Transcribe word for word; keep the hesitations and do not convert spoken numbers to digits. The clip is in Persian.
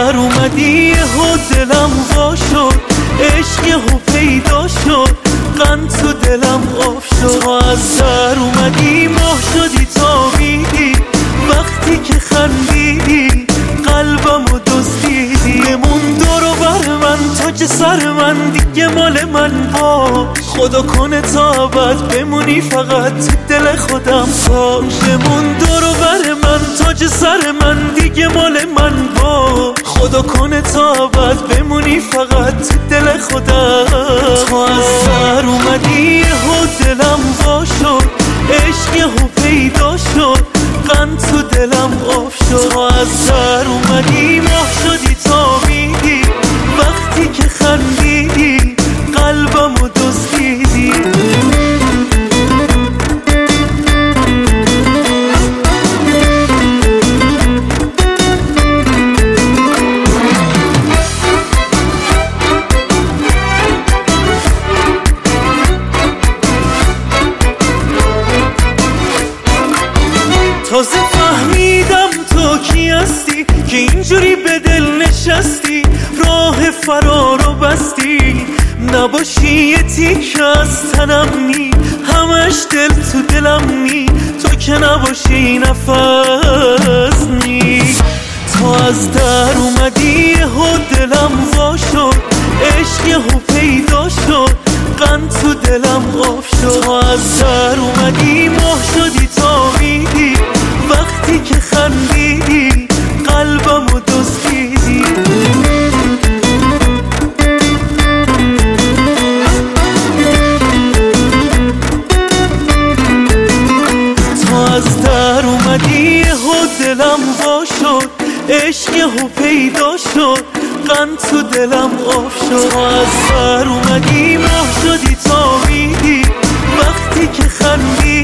در اومدی و دلم وا شد، عشق یهو پیدا شد، غم تو دلم آب شد. تو از در اومدی ماه شدی تابیدی، وقتی که خندیدی قلبمو دزدیدی. بمون دور و بر من تاج سر من، دیگه مال من با خدا کنه تا ابد بمونی فقط تو دل خودم باش. بمون دور و بر من تاج سر من، دیگه مال من با خدا کنه تا ابد بمونی فقط تو دل خودم. تو از در اومدی و دلم وا شد، عشق یهو پیدا شد، غم تو دلم آب شد. تو از در اومدی ماه شدی تابیدی، وقتی که خندیدی قلبمو دزدیدی. تازه فهمیدم تو کی هستی که اینجوری به دل نشستی، راه فرارو بستی. نباشی یه تیک از تنم نی، همش دل تو دلم نی، تو که نباشی نفس نی. تو از در اومدی و دلم وا شد، عشق یهو پیدا شد، غم تو دلم آب شد. تو از در اومدی ماه شدی تابیدی، وقتی که خندیدی قلبمو دزدیدی. تو از در اومدی و دلم وا شد، عشق یهو پیدا شد، غم تو دلم آب شد. تو از در اومدی ماه شدی تابیدی، وقتی که خندیدی